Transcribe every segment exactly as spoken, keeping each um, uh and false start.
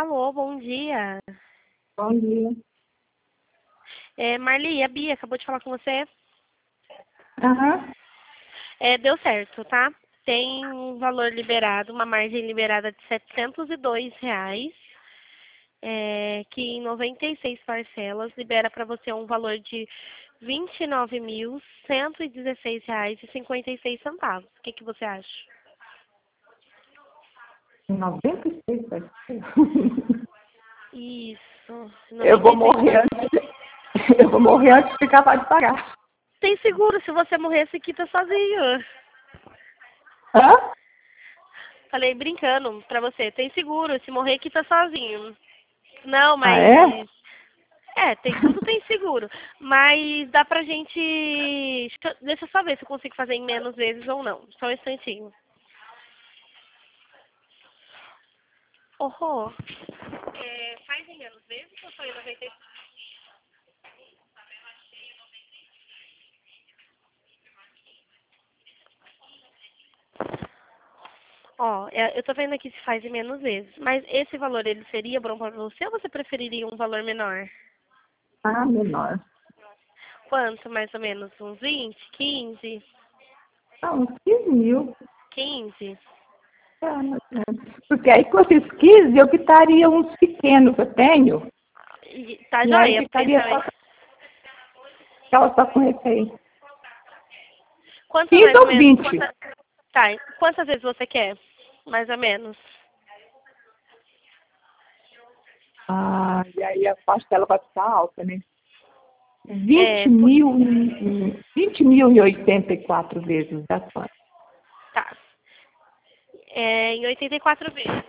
Alô, bom dia. Bom dia. É, Marli, a Bia acabou de falar com você. Aham. É, deu certo, tá? Tem um valor liberado, uma margem liberada de setecentos e dois reais, é, que em noventa e seis parcelas libera para você um valor de vinte e nove mil cento e dezesseis reais e cinquenta e seis centavos. O que, que você acha? noventa e seis parcelas. Isso. Eu vou noventa e seis morrer parcelas. antes. Eu vou morrer antes de acabar de pagar. Tem seguro, se você morrer, você quita sozinho. Hã? Falei brincando pra você, tem seguro, se morrer quita sozinho. Não, Ah, mas. é? É, tem, tudo tem seguro. Mas dá pra gente. Deixa eu só ver se eu consigo fazer em menos vezes ou não. Só um instantinho. Oh, Rô, é, faz em menos vezes ou só em noventa e cinco? Ó, é, eu tô vendo aqui se faz em menos vezes. Mas esse valor, ele seria bom pra você ou você preferiria um valor menor? Ah, menor. Quanto, mais ou menos? Uns vinte, quinze? Ah, uns quinze mil. quinze? É, mais ou menos. Porque aí com esses quinze eu quitaria uns pequenos que eu tenho. E tá E aí joia, porque ficaria também. só, ficava só com esse aí. Quanto quinze mais ou ou menos? vinte? Quanta, tá, quantas vezes você quer? Mais ou menos. Ah, e aí a parcela vai ficar alta, né? É, vinte pu- mil, e- vinte mil e oitenta e quatro vezes da sua. tá. É, em oitenta e quatro vezes.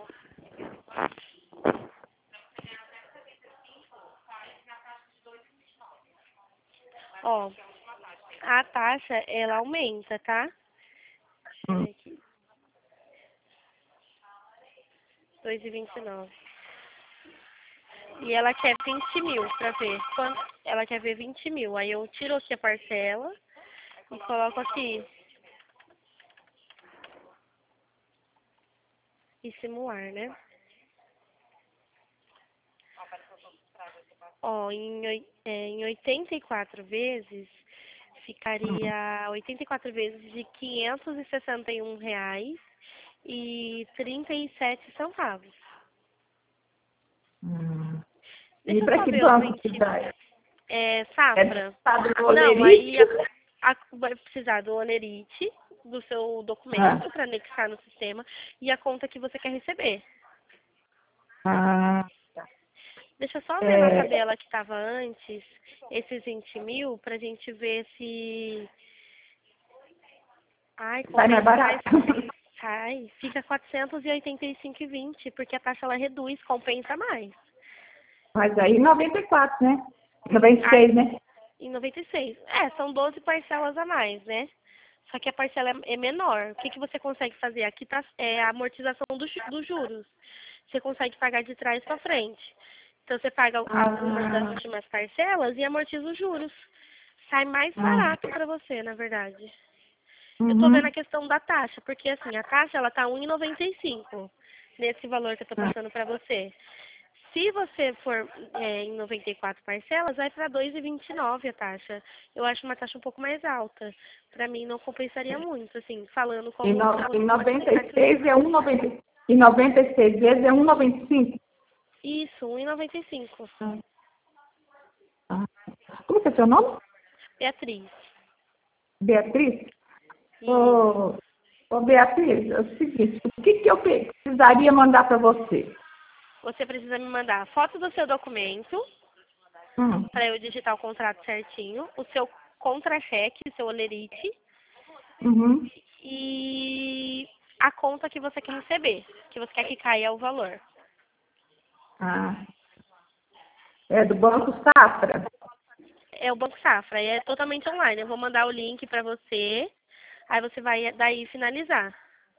Ó, a taxa, ela aumenta, tá? Deixa eu Hum. ver aqui. dois e vinte e nove. E ela quer vinte mil pra ver. Quanto? Ela quer ver vinte mil. Aí eu tiro aqui a parcela e coloco aqui. E simular, né? Ó, em, oi- é, em oitenta e quatro vezes, ficaria oitenta e quatro vezes de quinhentos e sessenta e um reais e trinta e sete centavos. Hum. E Deixa eu para só que ver os banco que vinte. dá? É, É do safra. estado do Não, aí Olerite? a, a, vai precisar do olerite, do seu Ah, documento para anexar no sistema e a conta que você quer receber. ah, Deixa eu só ver na é, tabela que estava antes, esses vinte mil, pra gente ver se. Ai, sai mais compensa mais. barato. Sai, fica quatrocentos e oitenta e cinco e vinte, porque a taxa ela reduz, compensa mais. Mas aí noventa e quatro, né? noventa e Ai, seis, né? em noventa e seis. É, são doze parcelas a mais, né? Só que a parcela é é menor. O que, que você consegue fazer? Aqui tá é, a amortização dos, dos juros. Você consegue pagar de trás para frente. Então você paga algumas das Ah, últimas parcelas e amortiza os juros. Sai mais ah, barato para você, na verdade. Eu tô vendo a uhum, questão da taxa, porque assim, a taxa ela tá um e noventa e cinco nesse valor que eu tô ah, passando para você. Se você for é, em noventa e quatro parcelas, vai para dois e vinte e nove a taxa. Eu acho uma taxa um pouco mais alta. Para mim não compensaria muito, assim, falando e, como se no, e você fosse noventa a e cliente. seis é um e noventa e cinco. E noventa e seis vezes é um e noventa e cinco. Isso, um e noventa e cinco. Ah, ah. Como que é seu nome? Beatriz. Beatriz? Isso. Ô, ô Beatriz, é o seguinte, o que, que eu precisaria mandar para você? Você precisa me mandar a foto do seu documento Hum, para eu digitar o contrato certinho, o seu contra-cheque, o seu olerite uhum. e a conta que você quer receber, que você quer que caia o valor. Ah, é do Banco Safra? É o Banco Safra, e é totalmente online. Eu vou mandar o link para você, aí você vai daí finalizar.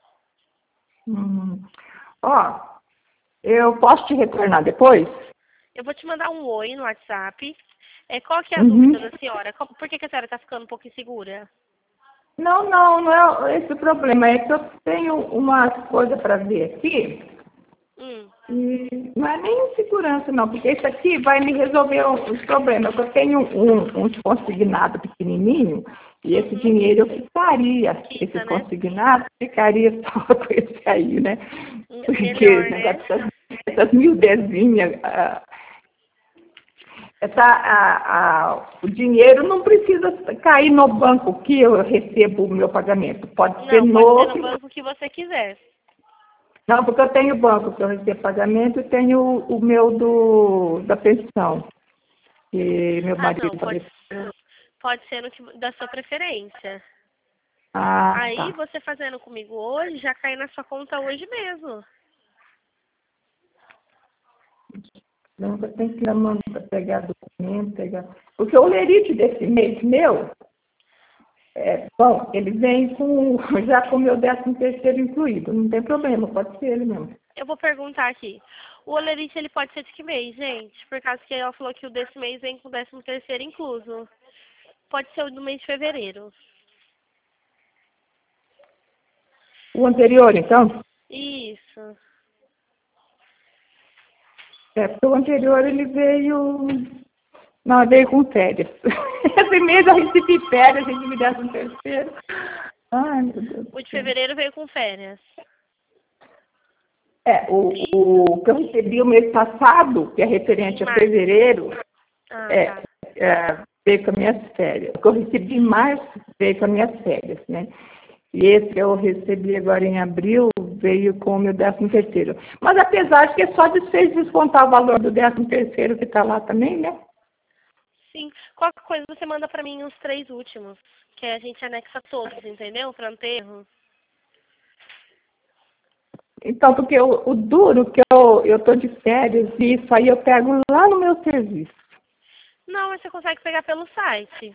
Hum. Ó, eu posso te retornar depois? Eu vou te mandar um oi no WhatsApp. É, qual que é a Uhum. dúvida da senhora? Qual- Por que, que a senhora está ficando um pouco insegura? Não, não, não é esse o problema. É que eu tenho uma coisa para ver aqui. Hum. E não é nem insegurança, não, porque isso aqui vai me resolver os problemas. Eu tenho um, um consignado pequenininho e esse Uhum. dinheiro eu quitaria. Quita, Esse né? consignado ficaria só com esse aí, né? Porque Melhor, esse né? negócio dessas, essas miudezinhas, ah, essa, a, a, o dinheiro não precisa cair no banco que eu recebo o meu pagamento. Pode ser Não, pode ser no... no banco que você quiser. Não, porque eu tenho banco que eu recebo pagamento e tenho o, o meu do, da pensão. Que meu Ah, marido não, pode, faleceu. pode ser no que, da sua preferência. Ah, Aí, tá. você fazendo comigo hoje, já cai na sua conta hoje mesmo. Não, eu tenho que ir na mão para pegar documento, pegar... Porque o lerite desse mês meu, é, bom, ele vem com, já com o meu décimo terceiro incluído. Não tem problema, pode ser ele mesmo. Eu vou perguntar aqui. O olerite, ele pode ser de que mês, gente? Por causa que ela falou que o desse mês vem com o décimo terceiro incluso. Pode ser o do mês de fevereiro. O anterior, então? Isso. É, porque o anterior ele veio... Não, veio com férias. Esse mês eu recebi férias, a gente me décimo terceiro. Ai, meu Deus O do de céu. fevereiro veio com férias. É, o, o que eu recebi o mês passado, que é Em referente a março. fevereiro, Ah, é, tá. é, veio com as minhas férias. O que eu recebi em março veio com as minhas férias, né? E esse que eu recebi agora em abril veio com o meu décimo terceiro. Mas apesar de que é só desfez descontar o valor do décimo terceiro que está lá também, né? Sim. Qualquer coisa você manda pra mim os três últimos. Que a gente anexa todos, entendeu? Pra não ter erro. Então, porque o, o duro que eu eu tô de férias e isso aí eu pego lá no meu serviço. Não, mas você consegue pegar pelo site.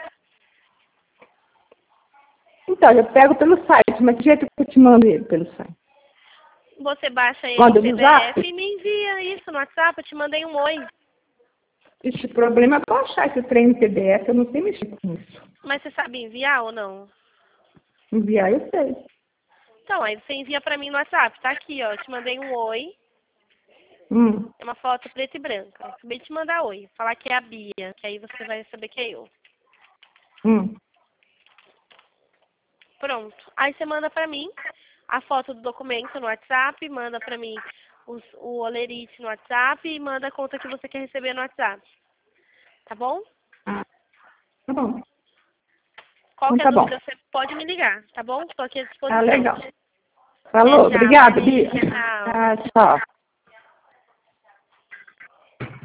Então, eu pego pelo site, mas que jeito que eu te mando ele pelo site? Você baixa ele em Manda no zap? P D F e me envia isso no WhatsApp. Eu te mandei um oi. Esse problema é baixar esse trem no P D F, eu não sei mexer com isso. Mas você sabe enviar ou não? Enviar eu sei. Então, aí você envia pra mim no WhatsApp. Tá aqui, ó. Eu te mandei um oi. Hum, É uma foto preta e branca. Acabei de te mandar oi. Falar que é a Bia, que aí você vai saber que é eu. hum. Pronto. Aí você manda pra mim a foto do documento no WhatsApp, manda pra mim os, o olerite no WhatsApp e manda a conta que você quer receber no WhatsApp. Tá bom? Ah, tá bom. Então Qualquer tá bom. dúvida você pode me ligar, tá bom? Estou aqui à Ah, disposição. legal. Até Falou, já, obrigada, Maria. Bia. Tchau. Ah, tchau.